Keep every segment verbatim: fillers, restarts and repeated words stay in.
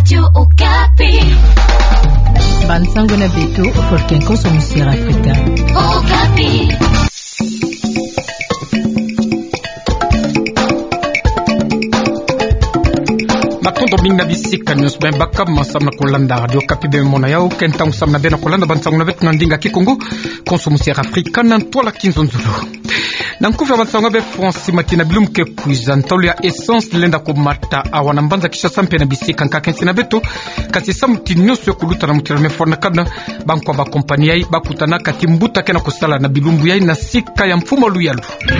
Radio Okapi. Bansango na beto folken konsomusir Afrika. Okapi. Matondo minga bisika news ben bakam samna kolanda radio Okapi be mona yao kentang samna bena kolanda bansango na beto ndinga kikongo konsomusir Afrika nan tola kinzonzulu. Nankufa bansango be France matina bilum ke kuizan tolu ya essence lenda ko mata awana mbanza kisha sampe na bisika nkakensi na beto kasi samuti nyoso kuluta na mutira mefona kana banko ba kompani yai bakutana kati mbuta kena kusala na bilumbu yai na sika ya mfumo luyalu.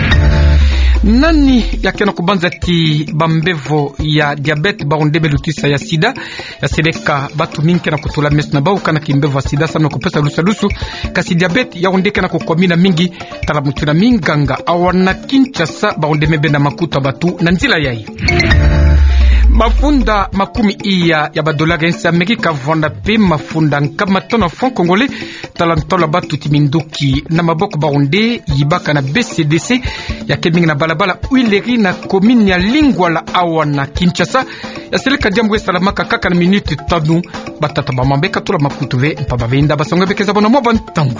Nani yakena kubanza ti bambevo ya diabete baondebe lutisa ya sida ya seleka batu minke na kutula mesna bau kana kimbevo sida sana kupesa lusalusu kasi diabete ya ondeke na kukomina mingi tala mutuna minganga awana Kinshasa baondeme benda makuta batu na nzila yai. Mafunda makumi iya ya badolaga ensi Amerika vonda pe mafunda nkama tona franc congolais talantola batu timinduki na maboko baonde yibaka na B C D C ya kemingi na balabala uileri na komini ya Lingwala awa na Kinshasa ya seleka jambo salamaka kaka na minute tanu batata bamambeka tula makutuve mpaba venda basonga bekeza bona mwa bantangu.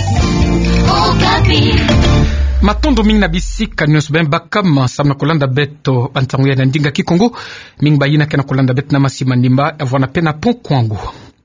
Okapi. Matondo mingi na bisika news ben bakam samna kolanda beto bantangu ya ndinga kikongo mingi bayina kena kolanda beto na masima ndimba avona pena pon kwangu.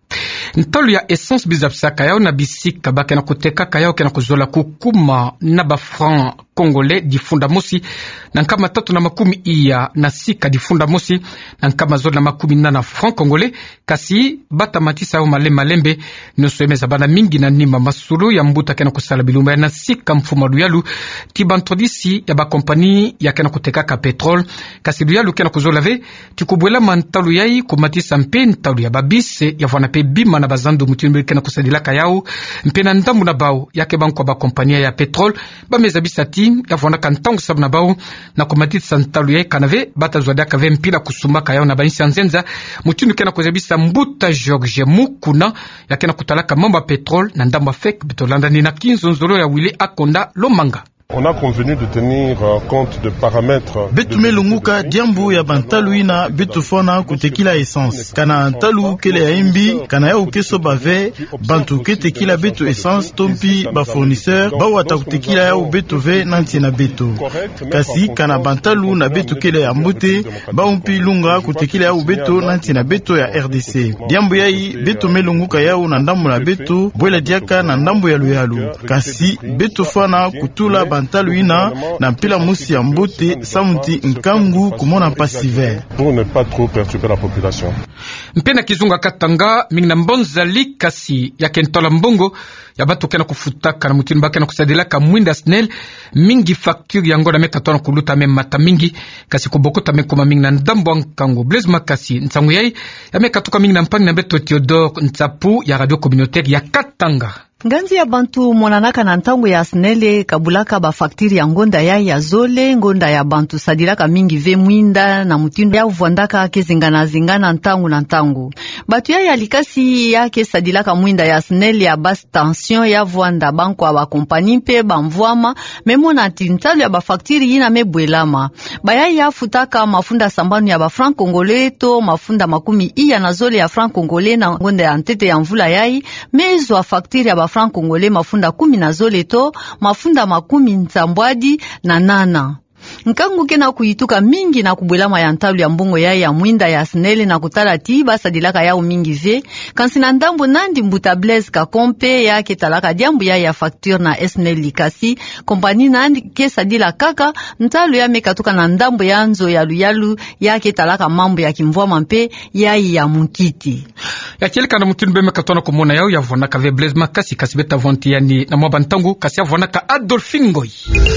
Ntolu ya essence bizapsaka yao na bisika baka na kuteka kayao kena kuzola kukuma na ba franc congolais difunda mosi na nkama tatu na makumi iya na sika difunda mosi na nkama zola na makumi nana franc congolais kasi bata matisa au male malembe nusuemeza bana mingi na nima masulu ya mbuta kena kusala bilumba ya na sika mfuma luyalu tibantodisi ya ba kompani ya kena kuteka ka petrol kasi luyalu kena kuzola ve tikubwela mantalu yai kumatisa mpe ntalu ya babise ya vwana pe bima na bazandu mutimbe kena kusadila kayao mpe na ndambu na bao yake banko ba kompania ya petrol ba mezabisati ya vwana kantangu sabu na bao na kumatisa ntalu yai kanave bata zwada kave mpila kusuma kayao na bainsi anzenza mutimbe kena kuzabisa mbuta George Mukuna ya kena kutalaka mamba petrol na ndambu afek bitolanda ni na kinzo nzolo ya wili akonda lomanga. On a convenu de tenir compte de paramètres. Betu melunguka diambu ya bantalu ina betu fona kutekila essence. Kana antalu kele ya imbi, kana ya ukeso bave, bantu ketekila betu essence tompi ba fournisseur, ba wata kutekila ya betu ve nanti na betu. Kasi kana bantalu na betu kele ya mbute, ba umpi lunga kutekila ya betu nanti na betu ya R D C. Diambu ya i betu melunguka ya na ndambu na betu, bwela diaka na ndambu ya luyalu. Kasi betu fona kutula bantalu ina na mpila musi ya mbote samuti nkangu kumona pasiver pour ne pas trop perturber la population. Mpena kizunga katanga mingi na mbonzali kasi ya kentola mbongo ya batu kena kufutaka na mutini baka na kusadelaka mwinda snel mingi facture yango na meka tona kuluta me mata mingi kasi kubokota me kuma mingi na ndambo nkango Blaise Makasi nsangu yai ya meka tuka mingi na mpangi na beto Theodore Ntsapu ya radio communautaire ya Katanga. Nganzi ya bantu monanaka na ntango ya snele kabulaka ba faktiri ya ngonda ya ya zole ngonda ya bantu sadilaka mingi ve mwinda na mutindo ya uvwandaka kezingana zingana ntango na ntango. Batu ya yalikasi yake sadilaka mwinda ya snele ya basse tension ya vwanda banko wa kompani mpe bamvwama memona tintalo ya ba faktiri yina mebwelama. Baya ya futaka mafunda sambanu ya ba franc congolais to mafunda makumi iya na zole ya franc congolais na ngonda ya ntete ya mvula yai mezo wa faktiri ya ba franc congolais mafunda kumi na zole to mafunda makumi nsambwadi na nana. Nkangu kena kuituka mingi na kubwelama ya ntalu ya mbongo ya ya mwinda ya snele na kutala tiba sadilaka yao mingi ve kansi na ndambo nandi mbuta Blaise Kakompe ya ketalaka diambu ya ya facture na snele likasi kompani nandi ke sadila kaka ntalu ya mekatuka na ndambo ya nzo ya luyalu ya ketalaka mambo ya kimvwa mpe ya ya mukiti ya kelika na mutini be mekatona kumona yao ya vona ka ve Blaise Makasi kasi beta vonti yani na mwa bantangu kasi ya vona ka Adolphine Ngoy.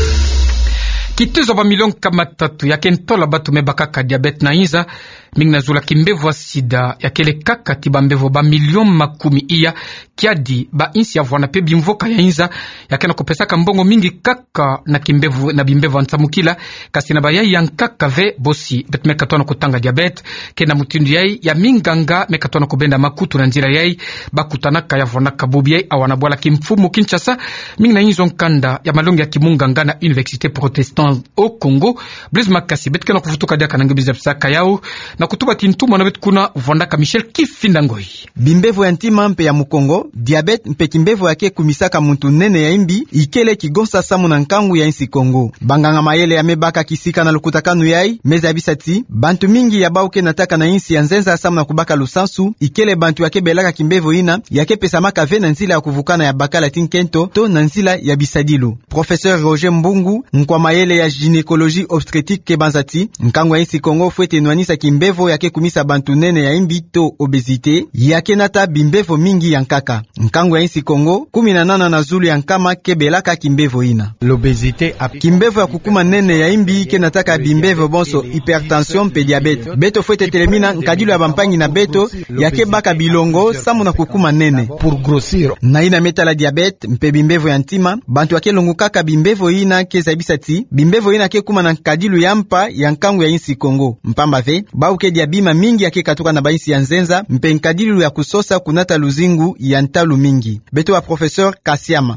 Kitezo ba milion kama tatu ya kentola batu mebaka ka diabete na inza mingi na zula kimbevo wa sida ya kele kaka tiba mbevo ba milion makumi iya kiadi ba insi ya vwana pe bimvoka ya inza ya kena kupesaka mbongo mingi kaka na kimbevo na bimbevo wa nsamukila kasi na bayai ya nkaka ve bosi bet mekatona kutanga diabete kena mutindu yai ya minganga mekatona kubenda makutu na njira yai bakutanaka ya vwana kabubi yai awanabwala kimfumu Kinshasa mingi na inzo nkanda ya malongi ya kimunganga na Université Protestant au Congo. Blaise Makasi bet kena kufutuka diaka na ngebiza psaka yao na kutuba tintumwa na betu kuna Vondaka Michel Kifindangoi. Bimbevo ya ntima mpe ya mukongo, diabete mpe kimbevo yake kumisaka muntu nene ya imbi, ikele kigonsa samu na nkangu ya insi Kongo. Banganga mayele ya mebaka kisika na lukutakanu yai, meza ya bisati, bantu mingi ya bauke nataka na insi ya nzenza samu na kubaka lusansu, ikele bantu yake belaka kimbevo ina, yake pesamaka ve na nzila ya kuvukana ya bakala tinkento, to na nzila ya bisadilu. Professeur Roger Mbungu, nkwa mayele ya gynécologie obstétrique ke banzati, nkangu ya insi Kongo fuete nwanisa kimbevo yake kumisa bantu nene ya imbi to obezite, yake nata bimbevo mingi ya nkaka. Nkangu ya insi Kongo, kumi na nana na zulu ya nkama kebelaka kimbevo ina. L'obezite ap kimbevo ya kukuma nene ya imbi ke nataka bimbevo bonso hypertension pe diabete. Beto fuete telemina nkadilu ya bampangi na beto yake baka bilongo samu na kukuma nene. Pour grossir. Na ina meta la diabete mpe bimbevo ya ntima, bantu yake longu kaka bimbevo ina keza bisati, bimbevo ina ke kuma na nkadilu ya mpa ya nkangu ya insi Kongo. Mpamba ve, bauke diabima mingi yake katuka na baisi ya nzenza, mpe nkadilu ya kusosa kunata luzingu ya ntalu mingi. Beto wa professeur Kasiama.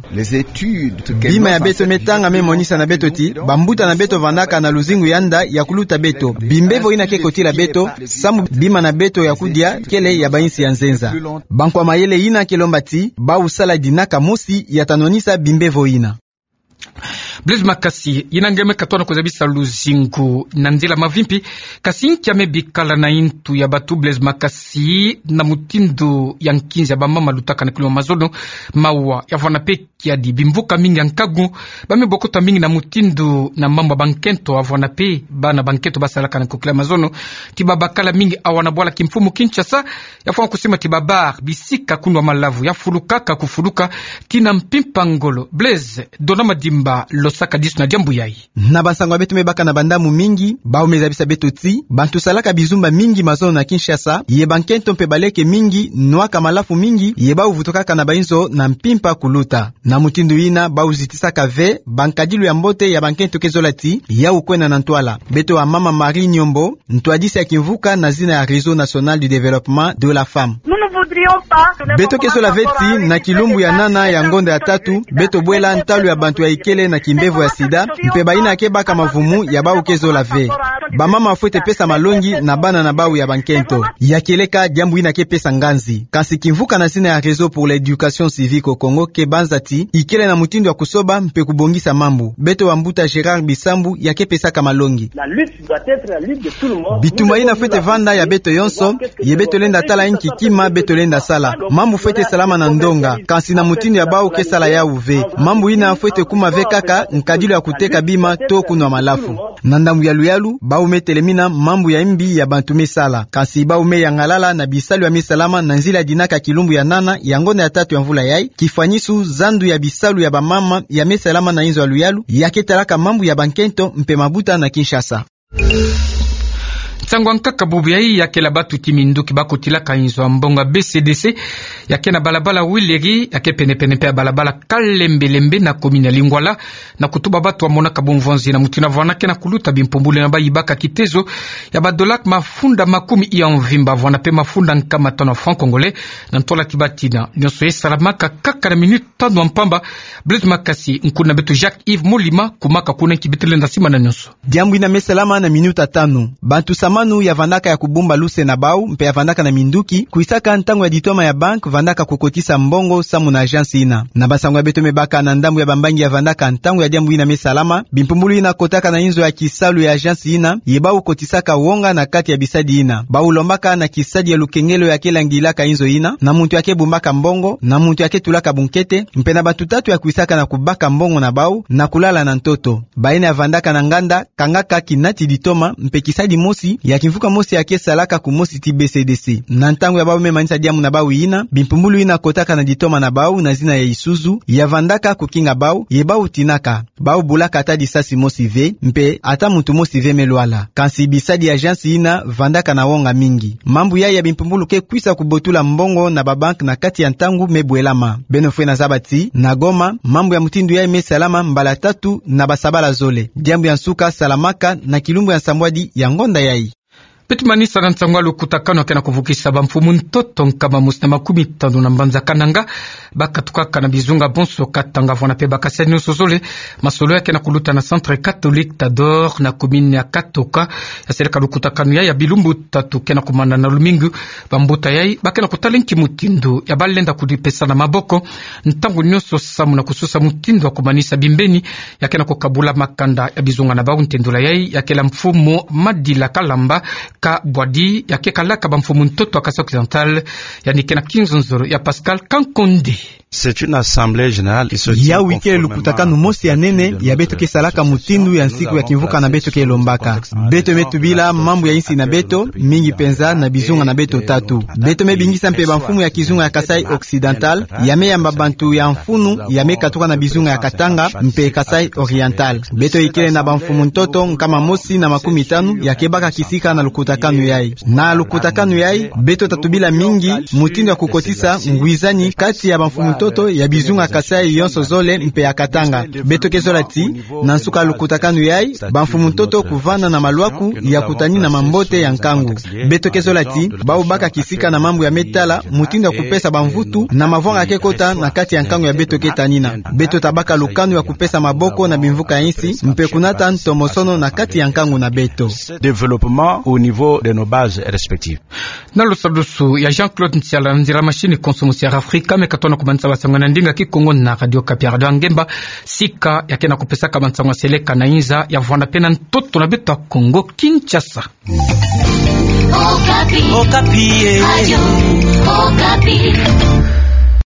Bima ya beto metanga me monisa na beto ti, bambuta na beto vandaka na luzingu yanda ya kuluta beto. Bimbevo ina ke kotila beto, samu bima na beto ya kudia kele ya baisi ya nzenza. Bankwa mayele ina kelomba ti, ba usala dinaka musi ya tanonisa bimbevo ina. Blaise Makasi inangeme katwana kuzabisa luzingu na nzela mavimpi kasi nkiame bikala na intu ya batu. Blaise Makasi na mutindo ya nkinzi ya bamama lutaka na kulima mazono mawa ya vana peki ya di bimvuka mingi ya nkagu bame bokota mingi na mutindo na mamba bankento avana pe bana bankento basalaka na kukula mazono tiba bakala mingi awana bwala kimfumu Kinshasa ya fwa kusema tiba bar bisika kunwa malavu ya fulukaka kufuluka tina mpimpa ngolo. Blaise dona madimba losaka disu na diambu yai na bansangwa betu mebaka na bandamu mingi bao mezabisa beto ti bantu salaka bizumba mingi mazono na Kinshasa ye bankento mpe baleke mingi nwaka malafu mingi ye bao vutokaka na bainzo na mpimpa kuluta na mutindu ina bao zitisaka ve bankadilu ya mbote ya bankento kezolati ya ukwena na ntwala beto wa mama Marie Nyombo ntwadisi ya kivuka na zina ya Réseau National du Développement de la Femme. Beto kezola veti na kilumbu ya nana ya ngonda ya tatu beto bwela ntalu ya bantu ya ikele na kimbevo ya sida mpe baina yake baka mavumu ya bau kezola ve bamama afuete pesa malongi na bana na bau ya bankento ya keleka jambu ina ke pesa nganzi kasi kimvuka na zina ya Réseau pour l'éducation civique au Congo ke banzati ikele na mutindo ya kusoba mpe kubongisa mambu beto wa mbuta Gérard Bisambu ya ke pesa kamalongi bituma ina fuete vanda ya beto yonso ye beto lenda tala inki kima beto lenda sala mambu fuete salama na ndonga kasi na mutindo ya bau ke sala ya uve mambu ina fuete kuma ve kaka nkadilu ya kuteka bima to kunwa malafu na ndambu ya luyalu bau metelemina mambu ya imbi ya bantu mesala kasi bau me ya ngalala na bisalu ya mesalama na nzila dinaka kilumbu ya nana ya ngonda ya tatu ya mvula yai kifanyisu zandu ya bisalu ya bamama ya mesalama na inzo ya luyalu ya ketalaka mambu ya bankento mpe mabuta na Kinshasa. Tsangwa nkaka bubu ya hii yake la batu timinduki bako tilaka inzo mbonga B C D C yake na balabala wileri yake pene pene pe balabala kalembelembe na komina Lingwala na kutuba batu wa monaka bonvonzi na mutina vanake na kuluta bimpombule na bayibaka kitezo ya badolak mafunda makumi iya mvimba vwana pe mafunda nkama tano franc congolais na ntola tibatina nyonso salamaka kaka na minute tano mpamba. Blaise Makasi nkuna betu Jacques Yves Molima kumaka kuna kibitele ndasima na nyonso diambu ina mesalama na minuta tano bantu manu ya vandaka ya kubumba luse na bau mpe ya vandaka na minduki kuisaka ntango ya ditoma ya bank vandaka kukotisa mbongo samu na agence ina na basango ya beto mebaka na ndambu ya bambangi ya vandaka ntango ya diambu ina mesalama bimpumbulu ina kotaka na inzo ya kisalu ya agence ina ye bau kotisaka wonga na kati ya bisadi ina bau lombaka na kisadi ya lukengelo ya kelangilaka inzo ina na muntu yake bumbaka mbongo na muntu yake tulaka bunkete mpe na batu tatu ya kuisaka na kubaka mbongo na bau na kulala na ntoto baina ya vandaka na nganda kangaka kinati ditoma mpe kisadi mosi ya kimfuka mosi yake salaka kumosi ti B C D C na ntango ya bau memanisa diamu na bau ina bimpumbulu ina kotaka na ditoma na bau na zina ya Isuzu ya vandaka kukinga bau ye bau tinaka bau bulaka ata disasi mosi ve mpe ata muntu mosi ve melwala kansi bisadi ya agence ina vandaka na wonga mingi mambu ya ya bimpumbulu ke kwisa kubotula mbongo na babank na kati ya ntangu mebwelama benofwe na zabati na Goma mambu ya mutindu ya ime salama mbala tatu na basabala zole diambu ya nsuka salamaka na kilumbu ya nsambwadi ya ngonda yai. Betu manisa na ntangwa lukutakano kena kuvukisa bamfumu ntoto nkama musna makumi tano na mbanza kananga baka tukaka na bizunga bonso katanga vona pe baka senu sozole masolo yake na kuluta na centre catholique Tador na commune ya Katoka ya serika lukutakano ya bilumbu tatu kena kumana na lumingu bambuta yai baka na kutalenki mutindu ya balenda kudipesa na maboko ntangu nyoso samu na kususa mutindu wa kumanisa bimbeni yake na kukabula makanda ya bizunga na bauntendu yai yake la mfumo madila kalamba ka bwadi yake kalaka bamfumu ntoto akasa occidental yani kena kinzonzoro ya Pascal Kankondi. C'est une assemblée générale qui se ya wike lukutakanu mosi ya nene ya beto ke salaka mutindu ya nsiku ya kivuka na beto ke lombaka beto metubila mambo ya insi na beto mingi penza na bizunga na beto tatu beto mebingisa mpe bamfumu ya kizunga ya Kasai occidental yame ya mbabantu ya mfunu yame katuka na bizunga ya Katanga mpe Kasai oriental beto ikele na bamfumu ntoto nkama mosi na makumi tanu ya kebaka kisika na lukutakanu yai na lukutakanu yai beto tatubila mingi mutindu ya kukotisa ngwizani kati ya bamfumu toto ya bizunga Kasai yonso zole mpe ya Katanga beto kezolati na nsuka lukutakanu yai bamfumu toto kuvana na malwaku ya kutani na mambote ya nkangu beto kezolati baubaka kisika na mambo ya metala mutindo ya kupesa bamvutu na mavonga kekota na kati ya nkangu ya beto ketanina beto tabaka lukanu ya kupesa maboko na bimvuka insi mpe kunata ntomosono na kati ya nkangu na beto développement au niveau de nos bases respectives na lusadusu ya Jean-Claude Ntiala nzira machine consommation ya Afrika mekatona kubanza basangana ndinga kikongo na radio Kapi radio Ngemba sika yakena kupesa kama nsangwa seleka na inza ya vanda pena ntoto na beta Kongo Kinshasa. Okapi. Okapi. Radio Okapi.